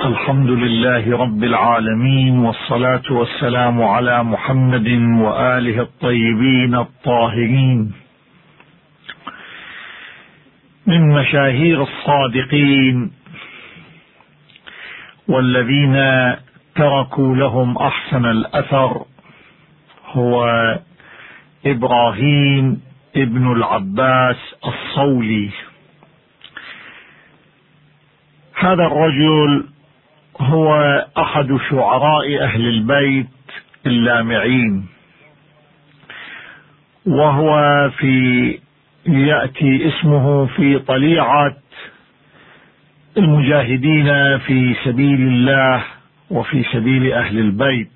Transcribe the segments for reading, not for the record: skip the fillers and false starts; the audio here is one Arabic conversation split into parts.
الحمد لله رب العالمين، والصلاة والسلام على محمد وآله الطيبين الطاهرين. من مشاهير الصادقين والذين تركوا لهم أحسن الأثر هو إبراهيم ابن العباس الصولي. هذا الرجل هو أحد شعراء أهل البيت اللامعين، وهو يأتي اسمه في طليعة المجاهدين في سبيل الله وفي سبيل أهل البيت.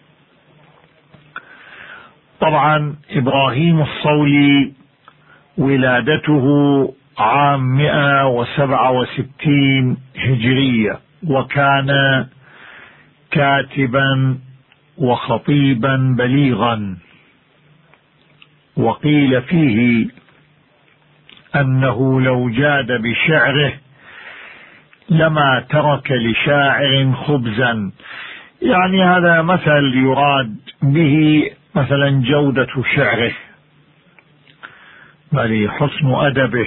طبعا إبراهيم الصولي ولادته عام 167 هجرية، وكان كاتبا وخطيبا بليغا، وقيل فيه أنه لو جاد بشعره لما ترك لشاعر خبزا. يعني هذا مثل يراد به مثلا جودة شعره بل حسن أدبه.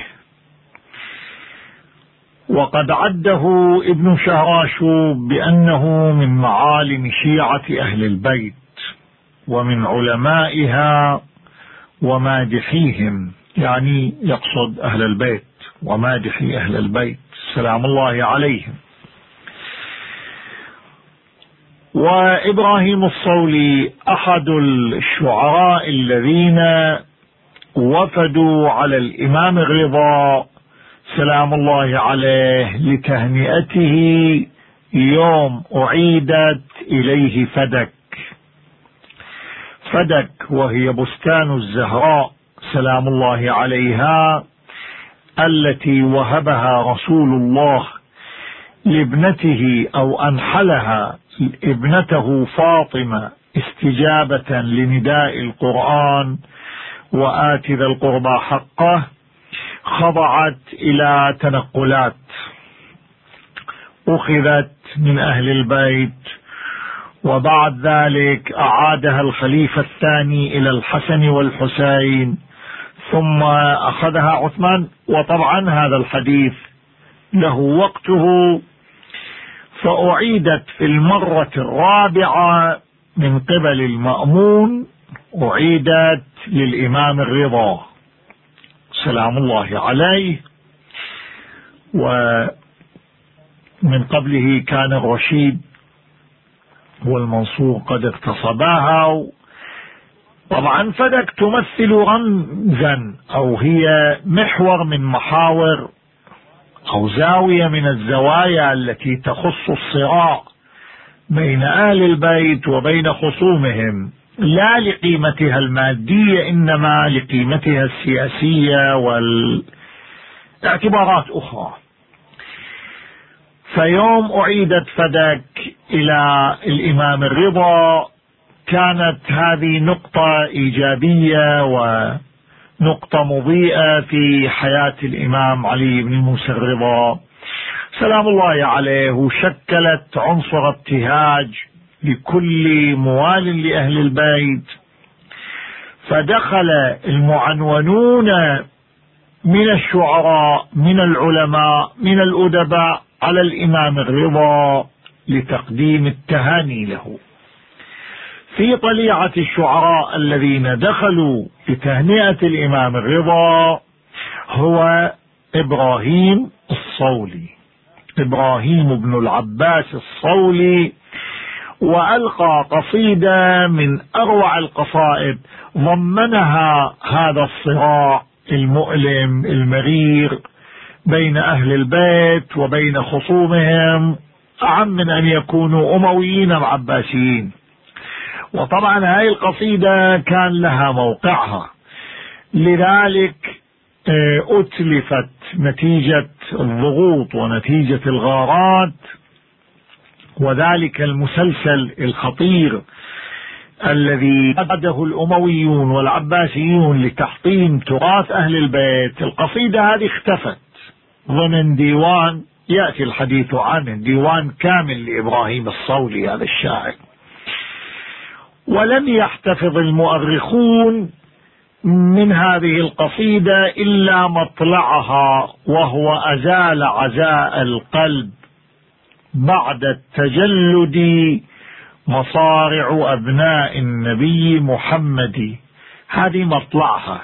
وقد عده ابن شهراشوب بأنه من معالم شيعة أهل البيت ومن علمائها ومادحيهم، يعني يقصد أهل البيت ومادحي أهل البيت سلام الله عليهم. وإبراهيم الصولي أحد الشعراء الذين وفدوا على الإمام الرضا سلام الله عليه لتهنئته يوم أعيدت إليه فدك، وهي بستان الزهراء سلام الله عليها التي وهبها رسول الله لابنته أو أنحلها ابنته فاطمة استجابة لنداء القرآن وآت ذا القربى حقه. خضعت إلى تنقلات، أخذت من أهل البيت، وبعد ذلك أعادها الخليفة الثاني إلى الحسن والحسين، ثم أخذها عثمان. وطبعا هذا الحديث له وقته، فأعيدت في المرة الرابعة من قبل المأمون، أعيدت للإمام الرضا سلام الله عليه، ومن قبله كان الرشيد والمنصور قد اغتصباها. طبعا فدك تمثل رمزا، أو هي محور من محاور أو زاوية من الزوايا التي تخص الصراع بين أهل البيت وبين خصومهم، لا لقيمتها المادية إنما لقيمتها السياسية والاعتبارات أخرى. فيوم أعيدت فدك إلى الإمام الرضا كانت هذه نقطة إيجابية ونقطة مضيئة في حياة الإمام علي بن موسى الرضا سلام الله عليه، وشكلت عنصر ابتهاج لكل موال لأهل البيت. فدخل المعنونون من الشعراء من العلماء من الأدباء على الإمام الرضا لتقديم التهاني له. في طليعة الشعراء الذين دخلوا لتهنئة الإمام الرضا هو إبراهيم الصولي، إبراهيم بن العباس الصولي، وألقى قصيدة من أروع القصائد ضمنها هذا الصراع المؤلم المرير بين أهل البيت وبين خصومهم، أعم من أن يكونوا أمويين أم عباسيين. وطبعا هذه القصيدة كان لها موقعها، لذلك أتلفت نتيجة الضغوط ونتيجة الغارات، وذلك المسلسل الخطير الذي قاده الأمويون والعباسيون لتحطيم تراث أهل البيت. القصيدة هذه اختفت ضمن ديوان يأتي الحديث عنه، ديوان كامل لإبراهيم الصولي هذا الشاعر. ولم يحتفظ المؤرخون من هذه القصيدة إلا مطلعها، وهو أزال عزاء القلب بعد التجلد مصارع أبناء النبي محمد، هذه مطلعها.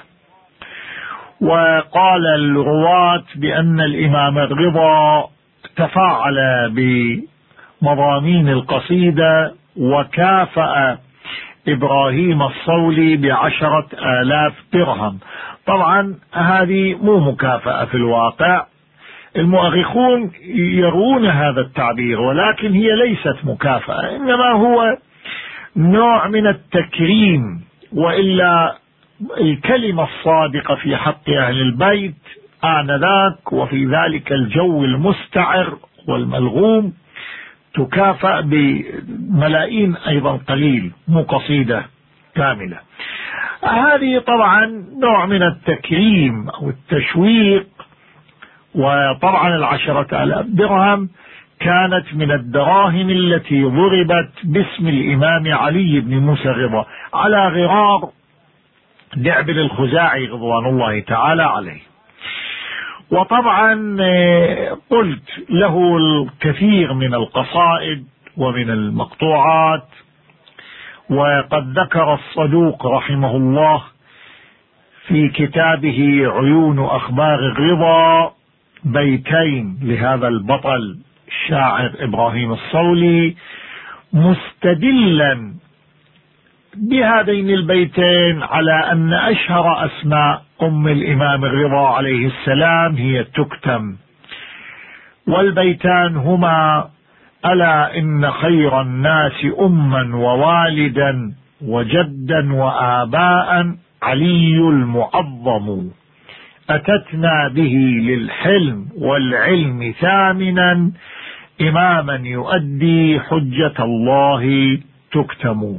وقال الرواة بأن الإمام الرضا تفاعل بمضامين القصيدة وكافأ إبراهيم الصولي ب10,000 درهم. طبعا هذه مو مكافأة في الواقع، المؤرخون يرون هذا التعبير، ولكن هي ليست مكافأة، إنما هو نوع من التكريم. وإلا الكلمة الصادقة في حق أهل البيت آنذاك وفي ذلك الجو المستعر والملغوم تكافأ بملايين أيضا قليل، مو قصيدة كاملة. هذه طبعا نوع من التكريم أو التشويق. وطبعا 10,000 درهم كانت من الدراهم التي ضربت باسم الإمام علي بن موسى الرضا على غرار دعبل الخزاعي رضوان الله تعالى عليه. وطبعا قلت له الكثير من القصائد ومن المقطوعات. وقد ذكر الصدوق رحمه الله في كتابه عيون أخبار الرضا بيتين لهذا البطل الشاعر إبراهيم الصولي، مستدلا بهذين البيتين على أن أشهر أسماء أم الإمام الرضا عليه السلام هي تكتم. والبيتان هما: ألا إن خير الناس أما ووالدا وجدا وآباء علي المعظم، أتتنا به للحلم والعلم ثامنا، إماما يؤدي حجة الله تكتم.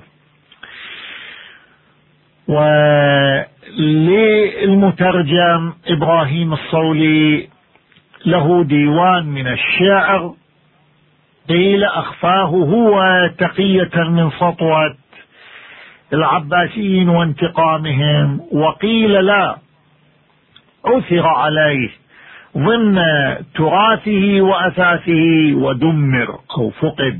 وللمترجم إبراهيم الصولي له ديوان من الشعر، قيل أخفاه هو تقية من سطوة العباسيين وانتقامهم، وقيل لا، عثر عليه ضمن تراثه وأثاثه ودمر أو فقد.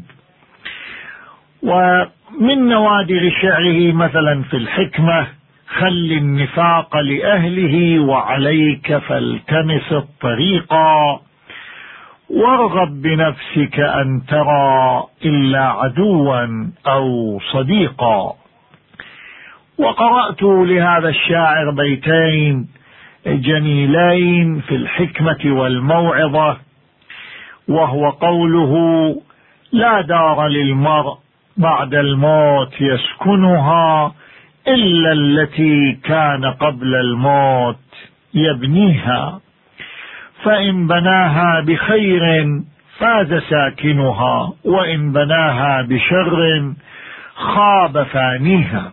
ومن نوادر شعره مثلا في الحكمة: خل النفاق لأهله وعليك فالتمس الطريقا، وارغب بنفسك أن ترى إلا عدوا أو صديقا. وقرأت لهذا الشاعر بيتين جميلين في الحكمة والموعظة، وهو قوله: لا دار للمرء بعد الموت يسكنها إلا التي كان قبل الموت يبنيها، فإن بناها بخير فاز ساكنها، وإن بناها بشر خاب فانيها.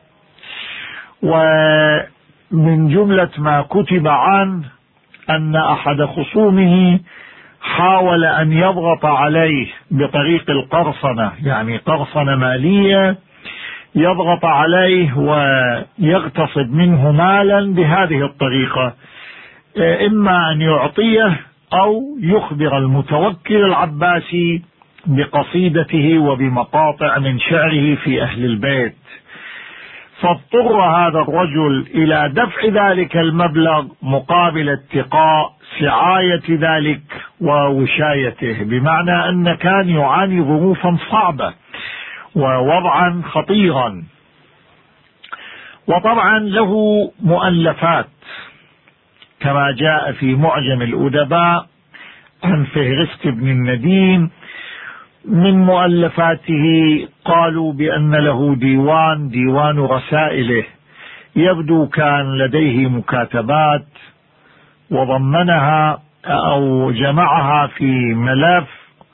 ومن جملة ما كتب عنه أن أحد خصومه حاول أن يضغط عليه بطريق القرصنة، يعني قرصنة مالية، يضغط عليه ويغتصب منه مالا بهذه الطريقة، إما أن يعطيه أو يخبر المتوكل العباسي بقصيدته وبمقاطع من شعره في أهل البيت. فاضطر هذا الرجل إلى دفع ذلك المبلغ مقابل اتقاء سعاية ذلك ووشايته، بمعنى أن كان يعاني ظروفا صعبة ووضعا خطيرا. وطبعا له مؤلفات كما جاء في معجم الأدباء عن فهرست بن النديم. من مؤلفاته قالوا بأن له ديوان رسائله، يبدو كان لديه مكاتبات وضمنها أو جمعها في ملف،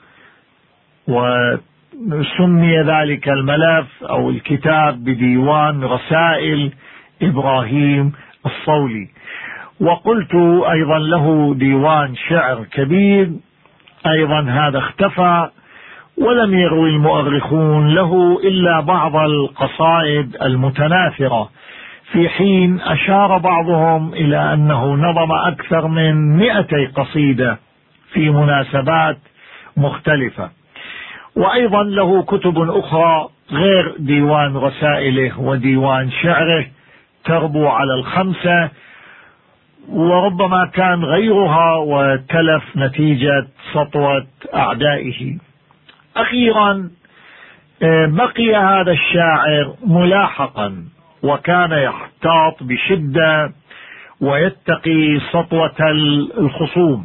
وسمي ذلك الملف أو الكتاب بديوان رسائل إبراهيم الصولي. وقلت أيضا له ديوان شعر كبير أيضا هذا اختفى، ولم يروي المؤرخون له إلا بعض القصائد المتناثرة، في حين أشار بعضهم إلى أنه نظم أكثر من 200 قصيدة في مناسبات مختلفة. وأيضا له كتب أخرى غير ديوان رسائله وديوان شعره تربو على 5، وربما كان غيرها وتلف نتيجة سطوة أعدائه. أخيرا بقي هذا الشاعر ملاحقا، وكان يحتاط بشدة ويتقي سطوة الخصوم،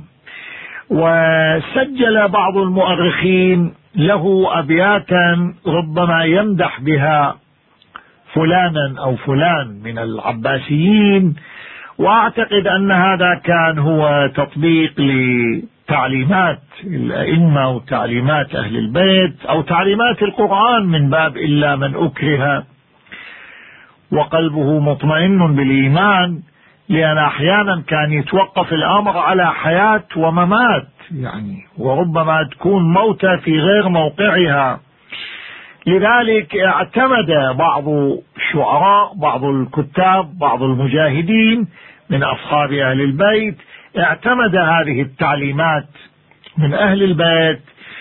وسجل بعض المؤرخين له أبياتا ربما يمدح بها فلانا أو فلان من العباسيين، وأعتقد أن هذا كان هو تطبيق لتعليمات الأئمة وتعليمات أهل البيت أو تعليمات القرآن، من باب إلا من أكره وقلبه مطمئن بالإيمان، لأن أحيانا كان يتوقف الأمر على حياة وممات يعني، وربما تكون موتى في غير موقعها. لذلك اعتمد بعض الشعراء، بعض الكتاب، بعض المجاهدين من أصحاب أهل البيت، اعتمد هذه التعليمات من أهل البيت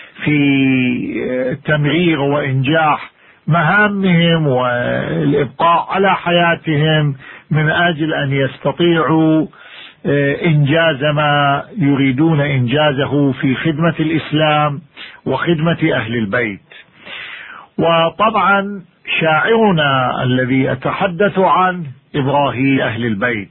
في تمرير وإنجاح مهامهم والإبقاء على حياتهم، من أجل أن يستطيعوا إنجاز ما يريدون إنجازه في خدمة الإسلام وخدمة أهل البيت. وطبعا شاعرنا الذي أتحدث عنه إبراهيم أهل البيت،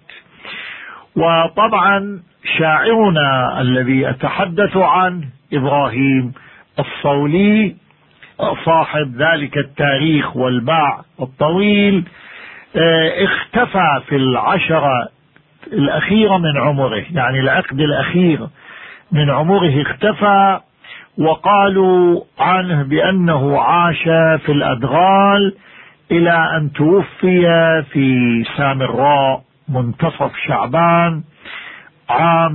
وطبعا شاعرنا الذي أتحدث عنه إبراهيم الصولي صاحب ذلك التاريخ والباع الطويل، اختفى في العشرة الأخيرة من عمره، يعني العقد الأخير من عمره اختفى، وقالوا عنه بأنه عاش في الأدغال إلى أن توفي في سامراء منتصف شعبان عام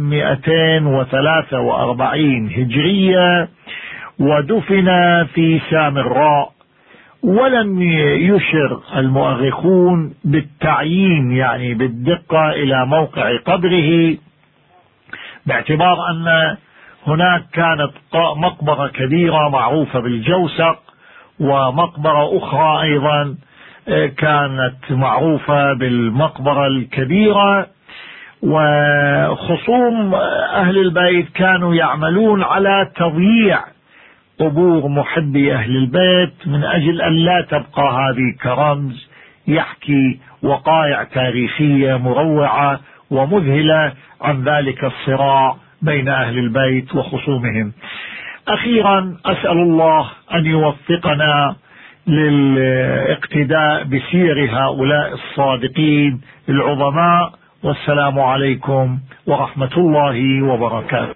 243 هجرية، ودفن في سامراء. ولم يشر المؤرخون بالتعيين يعني بالدقة إلى موقع قبره، باعتبار أن هناك كانت مقبرة كبيرة معروفة بالجوسق، ومقبرة أخرى أيضا كانت معروفة بالمقبرة الكبيرة. وخصوم أهل البيت كانوا يعملون على تضييع قبور محبي أهل البيت، من أجل أن لا تبقى هذه كرمز يحكي وقائع تاريخية مروعة ومذهلة عن ذلك الصراع بين أهل البيت وخصومهم. أخيرا أسأل الله أن يوفقنا للاقتداء بسير هؤلاء الصادقين العظماء، والسلام عليكم ورحمة الله وبركاته.